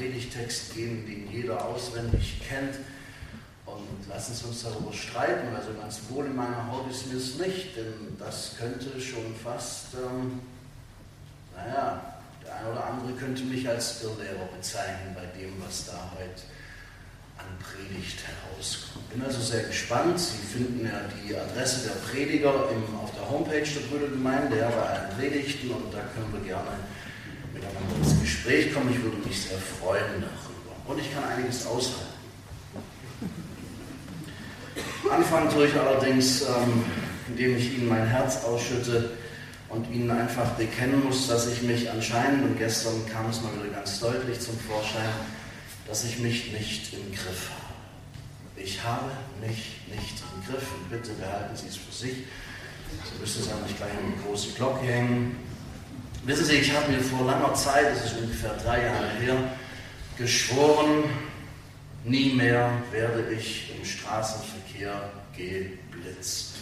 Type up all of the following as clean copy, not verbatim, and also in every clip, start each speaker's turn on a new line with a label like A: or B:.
A: Predigtext gehen, den jeder auswendig kennt. Und lassen Sie uns darüber streiten, also ganz wohl in meiner Haut ist mir es nicht, denn das könnte schon fast, der eine oder andere könnte mich als Irrlehrer bezeichnen bei dem, was da heute an Predigt herauskommt. Ich bin also sehr gespannt. Sie finden ja die Adresse der Prediger auf der Homepage der Brüdergemeinde, ja, bei allen Predigten, und da können wir gerne miteinander ins Gespräch kommen. Ich würde mich sehr freuen darüber. Und ich kann einiges aushalten. Anfangen tue ich allerdings, indem ich Ihnen mein Herz ausschütte und Ihnen einfach bekennen muss, dass ich mich anscheinend, und gestern kam es mal wieder ganz deutlich zum Vorschein, dass ich mich nicht im Griff habe. Ich habe mich nicht im Griff, und bitte behalten Sie es für sich. Sie müssen es ja nicht gleich an die große Glocke hängen. Wissen Sie, ich habe mir vor langer Zeit, das ist ungefähr 3 Jahre her, geschworen, nie mehr werde ich im Straßenverkehr geblitzt.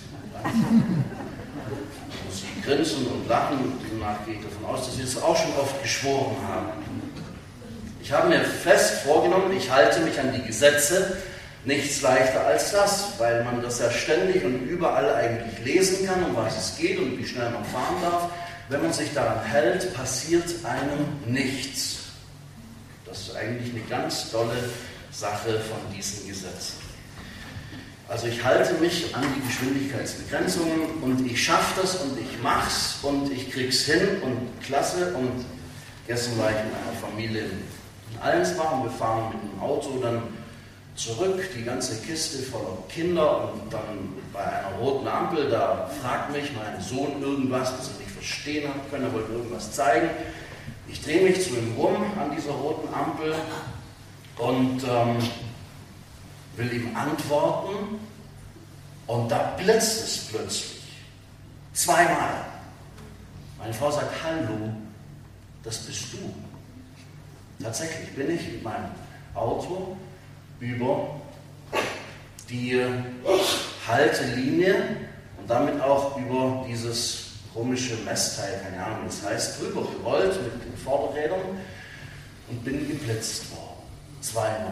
A: Sie grinsen und lachen, demnach gehe ich davon aus, dass Sie das auch schon oft geschworen haben. Ich habe mir fest vorgenommen, ich halte mich an die Gesetze, nichts leichter als das, weil man das ja ständig und überall eigentlich lesen kann, um was es geht und wie schnell man fahren darf. Wenn man sich daran hält, passiert einem nichts. Das ist eigentlich eine ganz tolle Sache von diesen Gesetzen. Also ich halte mich an die Geschwindigkeitsbegrenzungen und ich schaffe das und ich mach's und ich krieg's hin und klasse. Und gestern war ich mit einer Familie in Allensbach und wir fahren mit dem Auto dann zurück, die ganze Kiste voller Kinder, und dann bei einer roten Ampel, da fragt mich mein Sohn irgendwas, was er nicht verstehen hat können, er wollte irgendwas zeigen. Ich drehe mich zu ihm rum an dieser roten Ampel und will ihm antworten, und da blitzt es plötzlich. 2-mal. Meine Frau sagt, hallo, das bist du. Tatsächlich bin ich mit meinem Auto über die Haltelinie und damit auch über dieses komische Messteil, keine Ahnung, wie das heißt, drüber gerollt mit den Vorderrädern und bin geblitzt worden. 2-mal.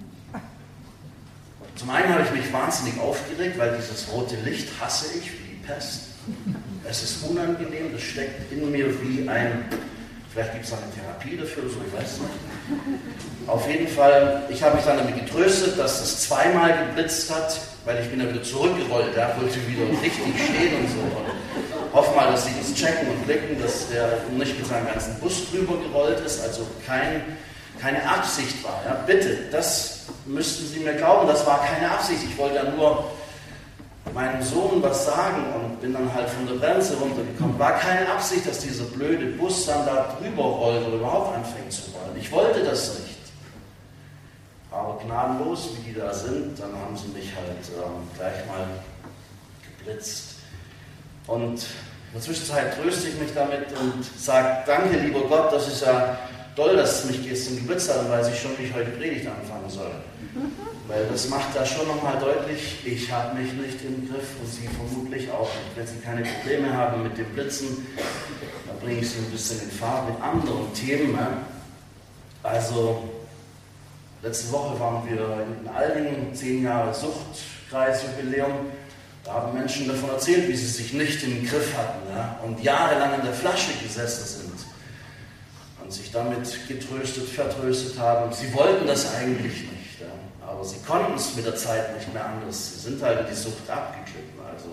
A: Zum einen habe ich mich wahnsinnig aufgeregt, weil dieses rote Licht hasse ich wie die Pest. Es ist unangenehm, das steckt in mir wie ein, vielleicht gibt es eine Therapie dafür oder so, ich weiß es nicht. Auf jeden Fall, ich habe mich dann damit getröstet, dass es 2-mal geblitzt hat, weil ich bin dann wieder zurückgerollt, der wollte wieder richtig stehen und so. Und hoffe mal, dass Sie das checken und blicken, dass der nicht mit seinem ganzen Bus drüber gerollt ist, also keine Absicht war. Ja? Bitte, das müssten Sie mir glauben, das war keine Absicht. Ich wollte ja nur meinem Sohn was sagen und bin dann halt von der Bremse runtergekommen. War keine Absicht, dass dieser blöde Bus dann da drüber rollt oder überhaupt anfängt zu rollen. Ich wollte das nicht. Aber gnadenlos, wie die da sind, dann haben sie mich halt gleich mal geblitzt. Und in der Zwischenzeit tröste ich mich damit und sage, danke lieber Gott, das ist ja toll, dass es mich gestern geblitzt hat, und weiß ich schon, wie ich heute Predigt anfangen soll. Weil das macht da schon nochmal deutlich, ich habe mich nicht im Griff und Sie vermutlich auch nicht. Wenn Sie keine Probleme haben mit dem Blitzen, dann bringe ich Sie ein bisschen in Fahrt mit anderen Themen. Ne? Also, letzte Woche waren wir in Aldingen, 10 Jahre Suchtkreisjubiläum. Da haben Menschen davon erzählt, wie sie sich nicht im Griff hatten, ja? Und jahrelang in der Flasche gesessen sind. Und sich damit getröstet, vertröstet haben. Sie wollten das eigentlich nicht, ja? Aber sie konnten es mit der Zeit nicht mehr anders. Sie sind halt in die Sucht abgeglitten. Also,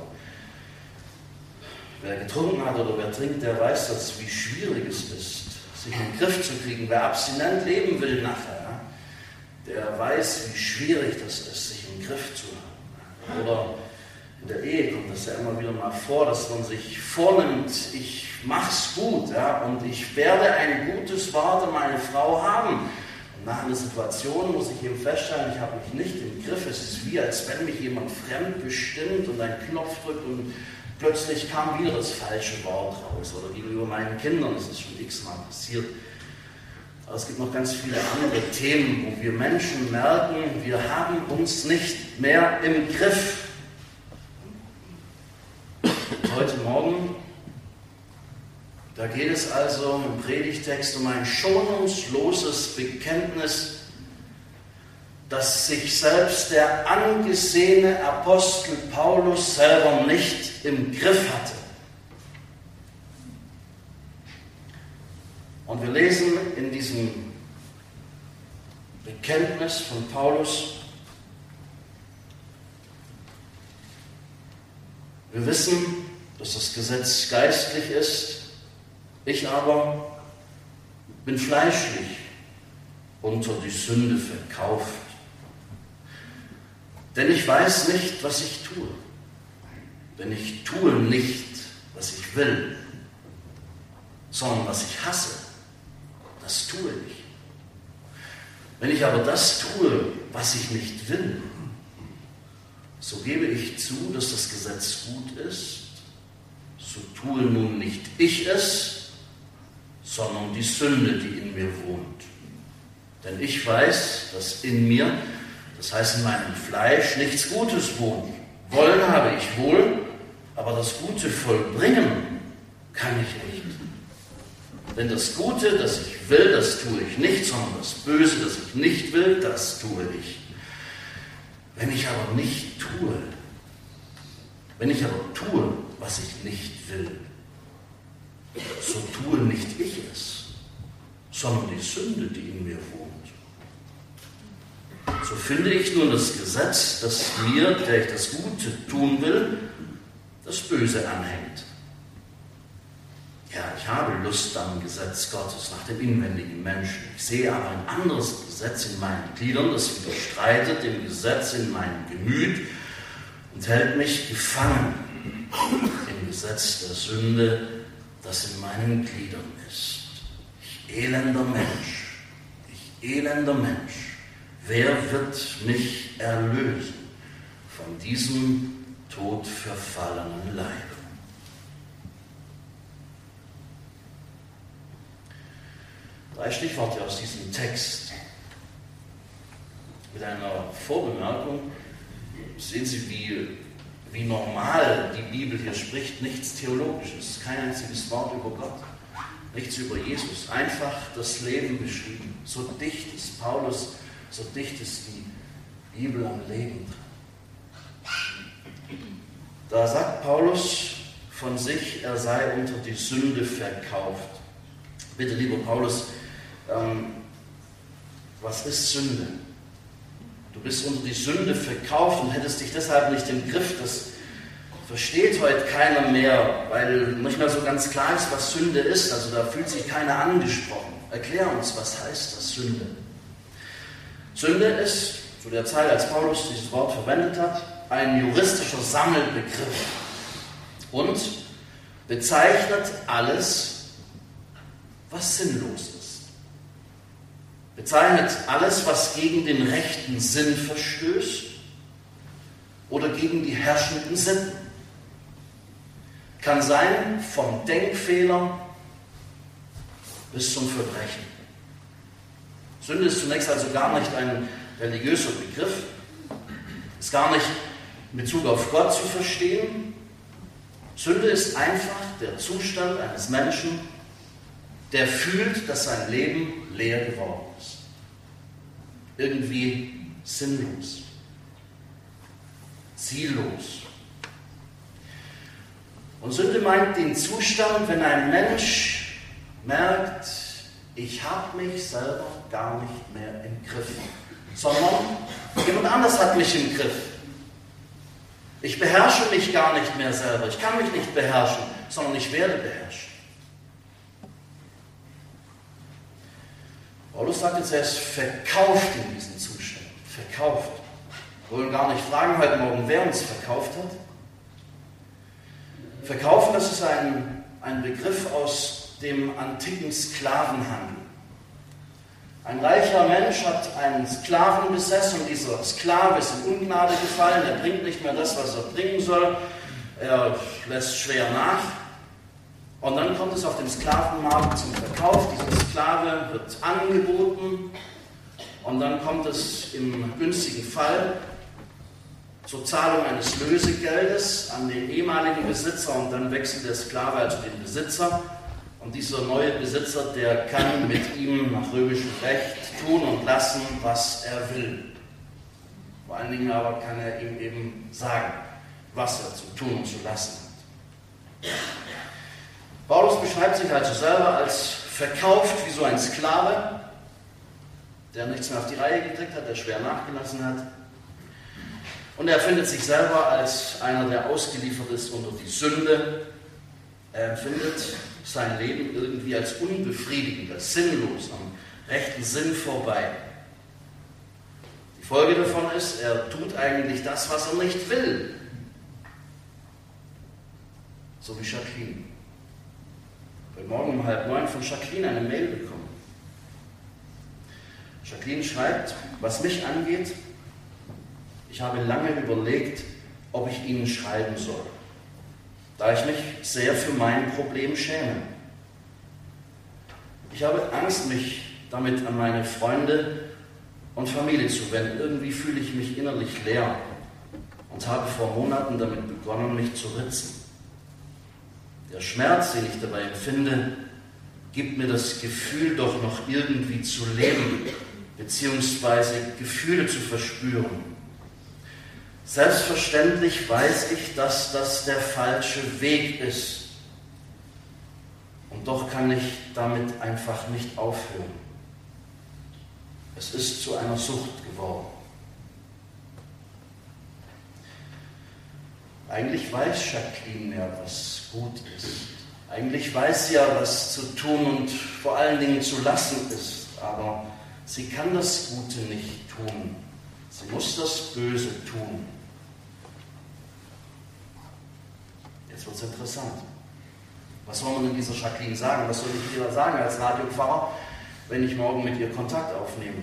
A: wer getrunken hat oder wer trinkt, der weiß, wie schwierig es ist, sich in den Griff zu kriegen. Wer abstinent leben will nachher, ja? Der weiß, wie schwierig das ist, sich im Griff zu haben. Oder in der Ehe kommt das ja immer wieder mal vor, dass man sich vornimmt, ich mach's gut, ja, und ich werde ein gutes Wort an meine Frau haben. Und nach einer Situation muss ich eben feststellen, ich habe mich nicht im Griff. Es ist wie, als wenn mich jemand fremd bestimmt und einen Knopf drückt und plötzlich kam wieder das falsche Wort raus. Oder gegenüber meinen Kindern, das ist schon x-mal passiert. Aber es gibt noch ganz viele andere Themen, wo wir Menschen merken, wir haben uns nicht mehr im Griff. Heute Morgen, da geht es also im Predigtext um ein schonungsloses Bekenntnis, dass sich selbst der angesehene Apostel Paulus selber nicht im Griff hatte. Und wir lesen in diesem Bekenntnis von Paulus: Wir wissen, dass das Gesetz geistlich ist, ich aber bin fleischlich unter die Sünde verkauft. Denn ich weiß nicht, was ich tue. Denn ich tue nicht, was ich will, sondern was ich hasse, das tue ich. Wenn ich aber das tue, was ich nicht will, so gebe ich zu, dass das Gesetz gut ist, so tue nun nicht ich es, sondern die Sünde, die in mir wohnt. Denn ich weiß, dass in mir, das heißt in meinem Fleisch, nichts Gutes wohnt. Wollen habe ich wohl, aber das Gute vollbringen kann ich nicht. Denn das Gute, das ich will, das tue ich nicht, sondern das Böse, das ich nicht will, das tue ich. Wenn ich aber tue, was ich nicht will, so tue nicht ich es, sondern die Sünde, die in mir wohnt. So finde ich nun das Gesetz, das mir, der ich das Gute tun will, das Böse anhängt. Ja, ich habe Lust am Gesetz Gottes, nach dem inwendigen Menschen. Ich sehe aber ein anderes Gesetz in meinen Gliedern, das widerstreitet dem Gesetz in meinem Gemüt und hält mich gefangen im Gesetz der Sünde, das in meinen Gliedern ist. Ich elender Mensch, wer wird mich erlösen von diesem todverfallenen Leibe? Drei Stichworte aus diesem Text. Mit einer Vorbemerkung: Sehen Sie, wie normal die Bibel hier spricht, nichts Theologisches, kein einziges Wort über Gott, nichts über Jesus, einfach das Leben beschrieben. So dicht ist Paulus, so dicht ist die Bibel am Leben dran. Da sagt Paulus von sich, er sei unter die Sünde verkauft. Bitte, lieber Paulus, was ist Sünde? Du bist unter die Sünde verkauft und hättest dich deshalb nicht im Griff. Das versteht heute keiner mehr, weil nicht mehr so ganz klar ist, was Sünde ist. Also da fühlt sich keiner angesprochen. Erklär uns, was heißt das Sünde? Sünde ist, zu der Zeit, als Paulus dieses Wort verwendet hat, ein juristischer Sammelbegriff und bezeichnet alles, was sinnlos ist. Bezeichnet alles, was gegen den rechten Sinn verstößt oder gegen die herrschenden Sitten. Kann sein vom Denkfehler bis zum Verbrechen. Sünde ist zunächst also gar nicht ein religiöser Begriff, ist gar nicht in Bezug auf Gott zu verstehen. Sünde ist einfach der Zustand eines Menschen, der fühlt, dass sein Leben leer geworden ist. Irgendwie sinnlos, ziellos. Und Sünde meint den Zustand, wenn ein Mensch merkt, ich habe mich selber gar nicht mehr im Griff, sondern jemand anders hat mich im Griff. Ich beherrsche mich gar nicht mehr selber, ich kann mich nicht beherrschen, sondern ich werde beherrscht. Paulus sagt jetzt, er ist verkauft in diesen Zustand. Verkauft. Wir wollen gar nicht fragen heute Morgen, wer uns verkauft hat. Verkaufen, das ist ein Begriff aus dem antiken Sklavenhandel. Ein reicher Mensch hat einen Sklaven besessen und dieser Sklave ist in Ungnade gefallen. Er bringt nicht mehr das, was er bringen soll. Er lässt schwer nach. Und dann kommt es auf dem Sklavenmarkt zum Verkauf. Dieser Sklave wird angeboten und dann kommt es im günstigen Fall zur Zahlung eines Lösegeldes an den ehemaligen Besitzer und dann wechselt der Sklave also den Besitzer Und dieser neue Besitzer, der kann mit ihm nach römischem Recht tun und lassen, was er will. Vor allen Dingen aber kann er ihm eben sagen, was er zu tun und zu lassen hat. Paulus beschreibt sich also selber als verkauft wie so ein Sklave, der nichts mehr auf die Reihe gekriegt hat, der schwer nachgelassen hat. Und er findet sich selber als einer, der ausgeliefert ist unter die Sünde. Er empfindet sein Leben irgendwie als unbefriedigend, als sinnlos, am rechten Sinn vorbei. Die Folge davon ist, er tut eigentlich das, was er nicht will. So wie Jacqueline. Heute Morgen um 8:30 von Jacqueline eine Mail bekommen. Jacqueline schreibt, was mich angeht, ich habe lange überlegt, ob ich Ihnen schreiben soll, da ich mich sehr für mein Problem schäme. Ich habe Angst, mich damit an meine Freunde und Familie zu wenden. Irgendwie fühle ich mich innerlich leer und habe vor Monaten damit begonnen, mich zu ritzen. Der Schmerz, den ich dabei empfinde, gibt mir das Gefühl, doch noch irgendwie zu leben, beziehungsweise Gefühle zu verspüren. Selbstverständlich weiß ich, dass das der falsche Weg ist. Und doch kann ich damit einfach nicht aufhören. Es ist zu einer Sucht geworden. Eigentlich weiß Jacqueline ja, was gut ist. Eigentlich weiß sie ja, was zu tun und vor allen Dingen zu lassen ist. Aber sie kann das Gute nicht tun. Sie muss das Böse tun. Jetzt wird es interessant. Was soll man in dieser Jacqueline sagen? Was soll ich ihr sagen als Radiopfarrer, wenn ich morgen mit ihr Kontakt aufnehme?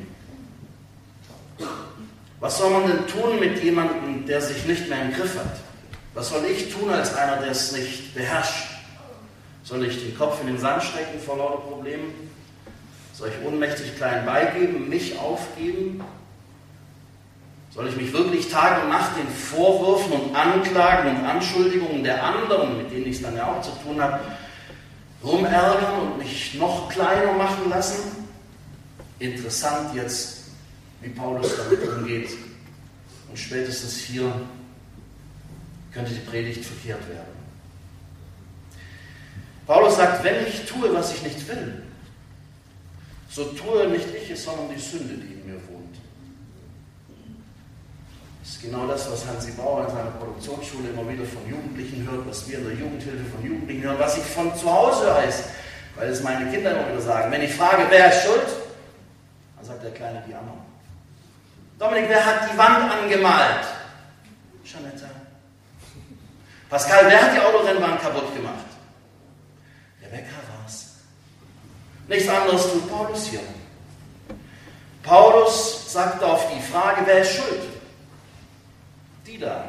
A: Was soll man denn tun mit jemandem, der sich nicht mehr im Griff hat? Was soll ich tun als einer, der es nicht beherrscht? Soll ich den Kopf in den Sand stecken vor lauter Problemen? Soll ich ohnmächtig klein beigeben, mich aufgeben? Soll ich mich wirklich Tag und Nacht den Vorwürfen und Anklagen und Anschuldigungen der anderen, mit denen ich es dann ja auch zu tun habe, rumärgern und mich noch kleiner machen lassen? Interessant jetzt, wie Paulus damit umgeht. Und spätestens hier könnte die Predigt verkehrt werden. Paulus sagt, wenn ich tue, was ich nicht will, so tue nicht ich es, sondern die Sünde, die in mir wohnt. Das ist genau das, was Hansi Bauer in seiner Produktionsschule immer wieder von Jugendlichen hört, was wir in der Jugendhilfe von Jugendlichen hören, was ich von zu Hause weiß, weil es meine Kinder immer wieder sagen. Wenn ich frage, wer ist schuld, dann sagt der Kleine die anderen. Dominik, wer hat die Wand angemalt? Janetta. Pascal, wer hat die Autorennbahn kaputt gemacht? Rebecca war's. Nichts anderes tut Paulus hier. Paulus sagt auf die Frage, wer ist schuld? Die da.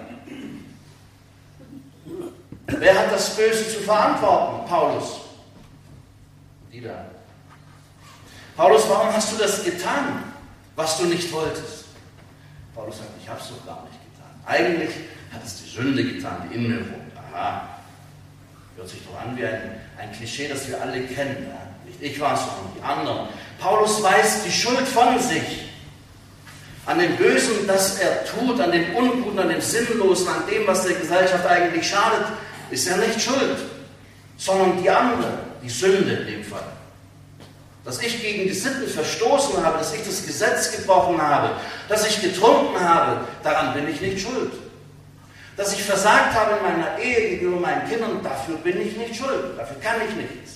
A: Wer hat das Böse zu verantworten? Paulus. Die da. Paulus, warum hast du das getan, was du nicht wolltest? Paulus sagt, ich habe es doch gar nicht getan. Eigentlich hat es die Sünde getan, die in mir wohnt. Aha. Hört sich doch an wie ein Klischee, das wir alle kennen. Ja? Nicht ich war es, sondern die anderen. Paulus weist die Schuld von sich. An dem Bösen, das er tut, an dem Unguten, an dem Sinnlosen, an dem, was der Gesellschaft eigentlich schadet, ist er nicht schuld, sondern die andere, die Sünde in dem Fall. Dass ich gegen die Sitten verstoßen habe, dass ich das Gesetz gebrochen habe, dass ich getrunken habe, daran bin ich nicht schuld. Dass ich versagt habe in meiner Ehe gegenüber meinen Kindern, dafür bin ich nicht schuld, dafür kann ich nichts.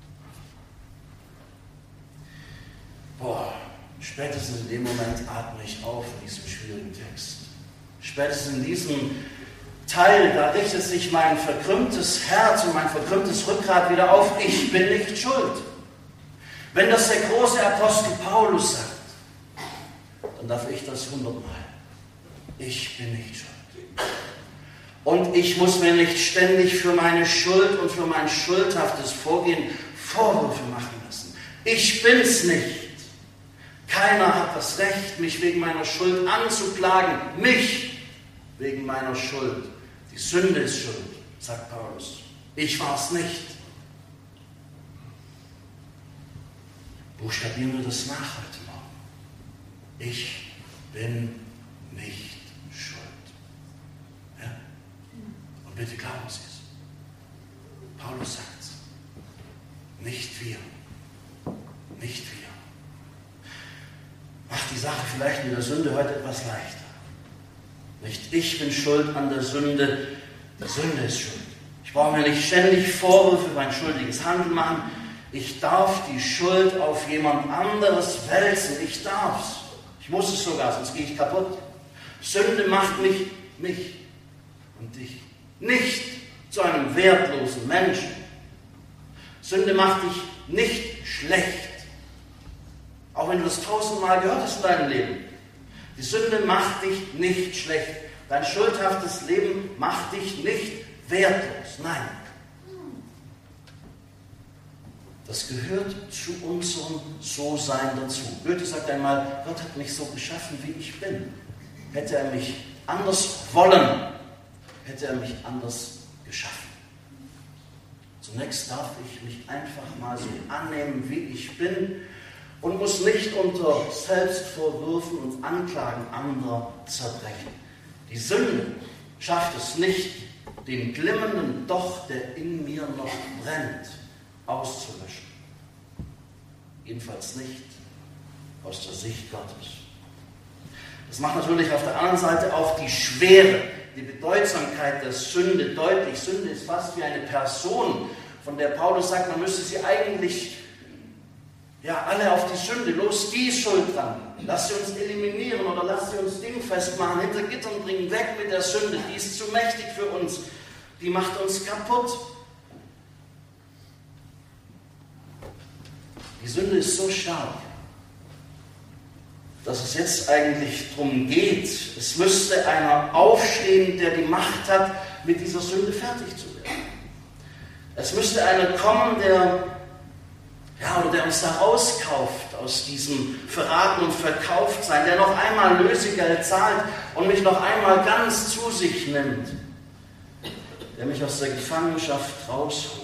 A: Spätestens in dem Moment atme ich auf in diesem schwierigen Text. Spätestens in diesem Teil, da richtet sich mein verkrümmtes Herz und mein verkrümmtes Rückgrat wieder auf. Ich bin nicht schuld. Wenn das der große Apostel Paulus sagt, dann darf ich das 100-mal. Ich bin nicht schuld. Und ich muss mir nicht ständig für meine Schuld und für mein schuldhaftes Vorgehen Vorwürfe machen lassen. Ich bin's nicht. Keiner hat das Recht, mich wegen meiner Schuld anzuklagen. Mich wegen meiner Schuld. Die Sünde ist schuld, sagt Paulus. Ich war's nicht. Buchstabieren wir das nach heute Morgen. Ich bin nicht schuld. Ja? Und bitte glauben Sie es. Paulus sagt es. Nicht wir. Nicht wir. Macht die Sache vielleicht mit der Sünde heute etwas leichter. Nicht ich bin schuld an der Sünde, die Sünde ist schuld. Ich brauche mir nicht ständig Vorwürfe über mein schuldiges Handeln machen. Ich darf die Schuld auf jemand anderes wälzen. Ich darf's. Ich muss es sogar, sonst gehe ich kaputt. Sünde macht mich und dich nicht zu einem wertlosen Menschen. Sünde macht dich nicht schlecht. Auch wenn du das 1000-mal gehört hast in deinem Leben. Die Sünde macht dich nicht schlecht. Dein schuldhaftes Leben macht dich nicht wertlos. Nein. Das gehört zu unserem So-Sein dazu. Goethe sagt einmal, Gott hat mich so geschaffen, wie ich bin. Hätte er mich anders wollen, hätte er mich anders geschaffen. Zunächst darf ich mich einfach mal so annehmen, wie ich bin und muss nicht unter Selbstvorwürfen und Anklagen anderer zerbrechen. Die Sünde schafft es nicht, den glimmenden Docht, der in mir noch brennt, auszulöschen. Jedenfalls nicht aus der Sicht Gottes. Das macht natürlich auf der anderen Seite auch die Schwere, die Bedeutsamkeit der Sünde deutlich. Sünde ist fast wie eine Person, von der Paulus sagt, man müsste sie eigentlich alle auf die Sünde, los, die ist schuld dran. Lass sie uns eliminieren oder lass sie uns dingfest machen, hinter Gittern bringen, weg mit der Sünde, die ist zu mächtig für uns, die macht uns kaputt. Die Sünde ist so stark, dass es jetzt eigentlich darum geht, es müsste einer aufstehen, der die Macht hat, mit dieser Sünde fertig zu werden. Es müsste einer kommen, der uns da rauskauft aus diesem Verraten und Verkauftsein, der noch einmal Lösegeld zahlt und mich noch einmal ganz zu sich nimmt, der mich aus der Gefangenschaft rausholt.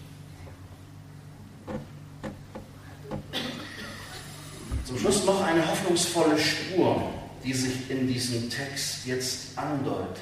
A: Zum Schluss noch eine hoffnungsvolle Spur, die sich in diesem Text jetzt andeutet.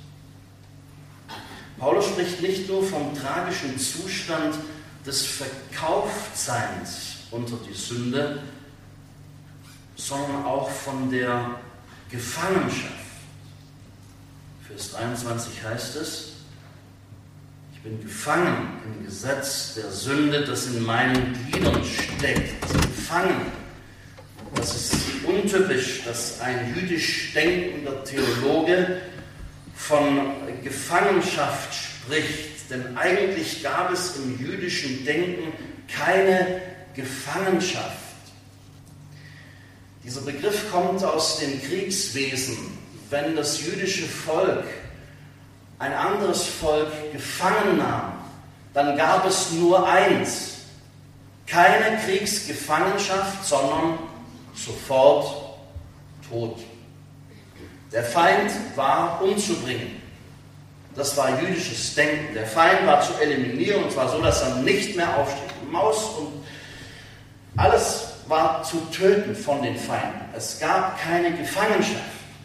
A: Paulus spricht nicht nur vom tragischen Zustand des Verkauftseins unter die Sünde, sondern auch von der Gefangenschaft. Vers 23 heißt es, ich bin gefangen im Gesetz der Sünde, das in meinen Gliedern steckt. Gefangen. Das ist untypisch, dass ein jüdisch denkender Theologe von Gefangenschaft spricht, denn eigentlich gab es im jüdischen Denken keine Gefangenschaft. Dieser Begriff kommt aus dem Kriegswesen. Wenn das jüdische Volk ein anderes Volk gefangen nahm, dann gab es nur eins: keine Kriegsgefangenschaft, sondern sofort Tod. Der Feind war umzubringen. Das war jüdisches Denken. Der Feind war zu eliminieren, und zwar so, dass er nicht mehr aufsteht. Maus und alles war zu töten von den Feinden. Es gab keine Gefangenschaft.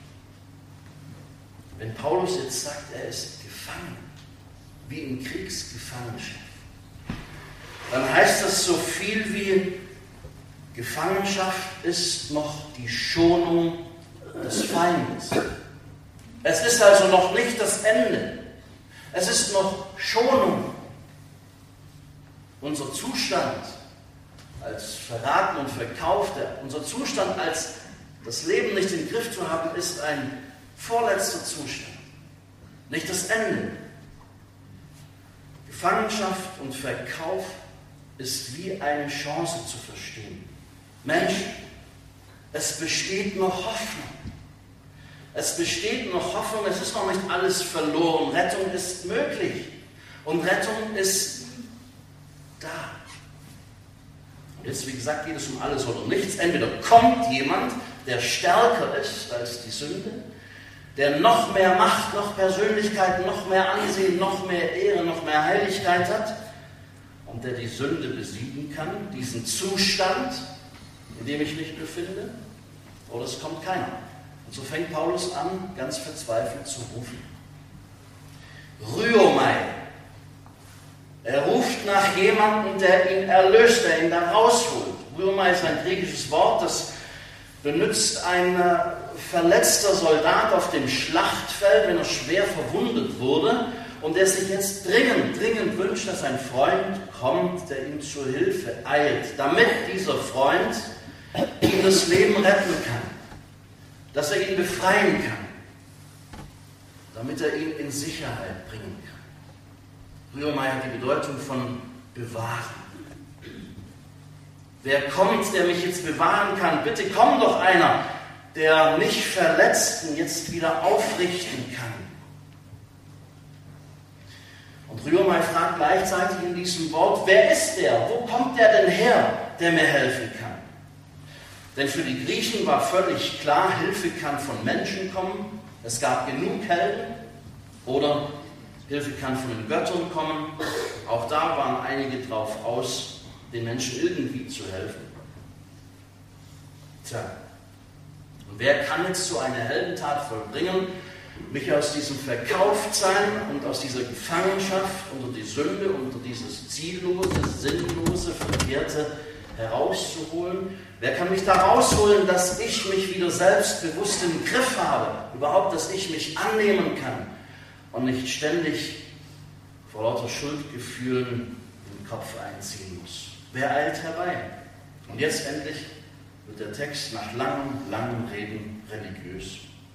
A: Wenn Paulus jetzt sagt, er ist gefangen, wie in Kriegsgefangenschaft, dann heißt das so viel wie: Gefangenschaft ist noch die Schonung des Feindes. Es ist also noch nicht das Ende. Es ist noch Schonung. Unser Zustand als Verraten und Verkaufter, unser Zustand als das Leben nicht im Griff zu haben, ist ein vorletzter Zustand. Nicht das Ende. Gefangenschaft und Verkauf ist wie eine Chance zu verstehen. Mensch, es besteht noch Hoffnung. Es besteht noch Hoffnung, es ist noch nicht alles verloren. Rettung ist möglich und Rettung ist da. Und jetzt, wie gesagt, geht es um alles oder nichts. Entweder kommt jemand, der stärker ist als die Sünde, der noch mehr Macht, noch Persönlichkeit, noch mehr Ansehen, noch mehr Ehre, noch mehr Heiligkeit hat, und der die Sünde besiegen kann, diesen Zustand, in dem ich mich befinde, oder es kommt keiner. Und so fängt Paulus an, ganz verzweifelt zu rufen. Rüomai. Er ruft nach jemandem, der ihn erlöst, der ihn da rausholt. Rüomai ist ein griechisches Wort, das benutzt ein verletzter Soldat auf dem Schlachtfeld, wenn er schwer verwundet wurde und der sich jetzt dringend wünscht, dass ein Freund kommt, der ihm zur Hilfe eilt, damit dieser Freund ihm das Leben retten kann, dass er ihn befreien kann, damit er ihn in Sicherheit bringen kann. Rüomai hat die Bedeutung von bewahren. Wer kommt, der mich jetzt bewahren kann? Bitte komm doch einer, der mich Verletzten jetzt wieder aufrichten kann. Und Rüomai fragt gleichzeitig in diesem Wort, wer ist der? Wo kommt der denn her, der mir helfen kann? Denn für die Griechen war völlig klar, Hilfe kann von Menschen kommen. Es gab genug Helden. Oder Hilfe kann von den Göttern kommen. Auch da waren einige drauf aus, den Menschen irgendwie zu helfen. Tja, und wer kann jetzt so eine Heldentat vollbringen, mich aus diesem Verkauftsein und aus dieser Gefangenschaft unter die Sünde, unter dieses ziellose, sinnlose, verkehrte herauszuholen? Wer kann mich da rausholen, dass ich mich wieder selbstbewusst im Griff habe? Überhaupt, dass ich mich annehmen kann und nicht ständig vor lauter Schuldgefühlen den Kopf einziehen muss. Wer eilt herbei? Und jetzt endlich wird der Text nach langem Reden religiös.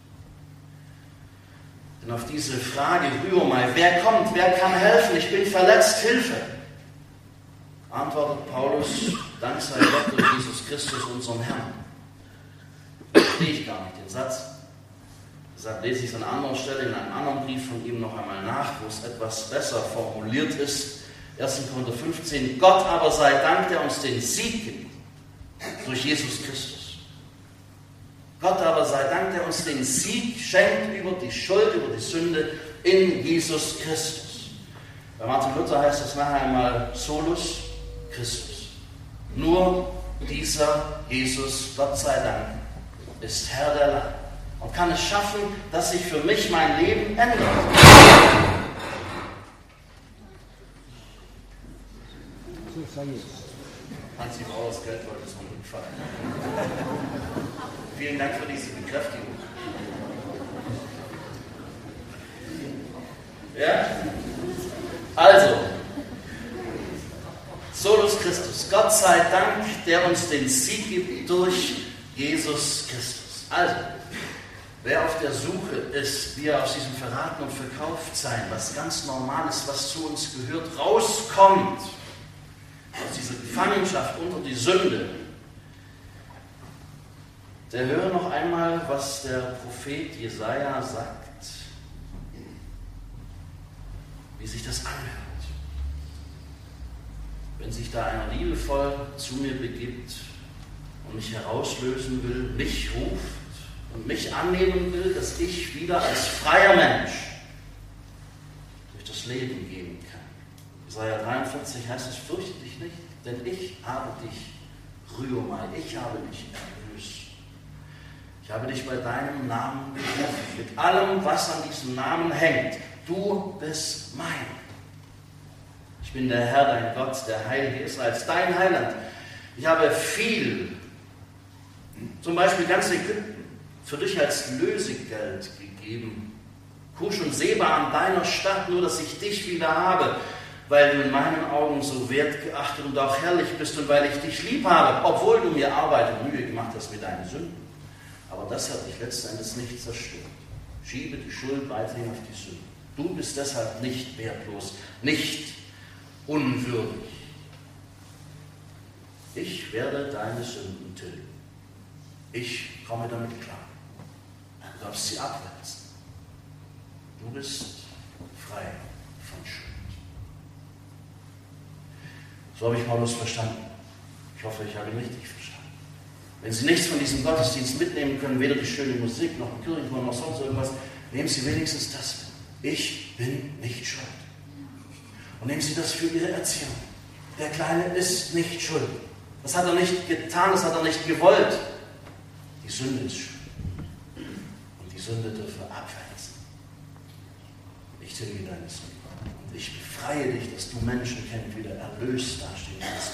A: Denn auf diese Frage, Rüomai, wer kommt, wer kann helfen, ich bin verletzt, Hilfe, antwortet Paulus, Dank sei Gott durch Jesus Christus, unserem Herrn. Verstehe ich gar nicht den Satz. Deshalb lese ich es an anderer Stelle in einem anderen Brief von ihm noch einmal nach, wo es etwas besser formuliert ist. 1. Korinther 15, Gott aber sei Dank, der uns den Sieg gibt durch Jesus Christus. Gott aber sei Dank, der uns den Sieg schenkt über die Schuld, über die Sünde in Jesus Christus. Bei Martin Luther heißt das nachher einmal Solus Christus. Nur dieser Jesus, Gott sei Dank, ist Herr der Lage und kann es schaffen, dass sich für mich mein Leben ändert. Hans, die Frau das Geld wollte so einen Unfall. Vielen Dank für diese Bekräftigung. Ja? Also, Solus Christus, Gott sei Dank, der uns den Sieg gibt durch Jesus Christus. Also, wer auf der Suche ist, wie er aus diesem Verraten und Verkauftsein, was ganz normal ist, was zu uns gehört, rauskommt, aus dieser Gefangenschaft unter die Sünde, der höre noch einmal, was der Prophet Jesaja sagt, wie sich das anhört. Wenn sich da einer liebevoll zu mir begibt und mich herauslösen will, mich ruft und mich annehmen will, dass ich wieder als freier Mensch durch das Leben gehen kann. Jesaja 43 heißt es, fürchte dich nicht, denn ich habe dich, Rüomai, ich habe dich erlöst. Ich habe dich bei deinem Namen gerufen, mit allem, was an diesem Namen hängt. Du bist mein. Ich bin der Herr, dein Gott, der Heilige Israels, dein Heiland. Ich habe viel, zum Beispiel ganz Ägypten, für dich als Lösegeld gegeben. Kusch und Seba an deiner Stadt, nur dass ich dich wieder habe, weil du in meinen Augen so wertgeachtet und auch herrlich bist und weil ich dich lieb habe, obwohl du mir Arbeit und Mühe gemacht hast mit deinen Sünden. Aber das hat dich letzten Endes nicht zerstört. Schiebe die Schuld weiterhin auf die Sünde. Du bist deshalb nicht wertlos, nicht unwürdig. Ich werde deine Sünden tilgen. Ich komme damit klar. Du darfst sie abwälzen. Du bist frei von Schuld. So habe ich Paulus verstanden. Ich hoffe, ich habe ihn richtig verstanden. Wenn Sie nichts von diesem Gottesdienst mitnehmen können, weder die schöne Musik, noch ein Kirchenchor, noch sonst irgendwas, nehmen Sie wenigstens das mit. Ich bin nicht schuld. Und nehmen Sie das für Ihre Erziehung. Der Kleine ist nicht schuld. Das hat er nicht getan, das hat er nicht gewollt. Die Sünde ist schuld. Und die Sünde dürfen wir abwälzen. Ich tilge deine Sünde. Und ich befreie dich, dass du Menschenkind wieder erlöst dastehen kannst.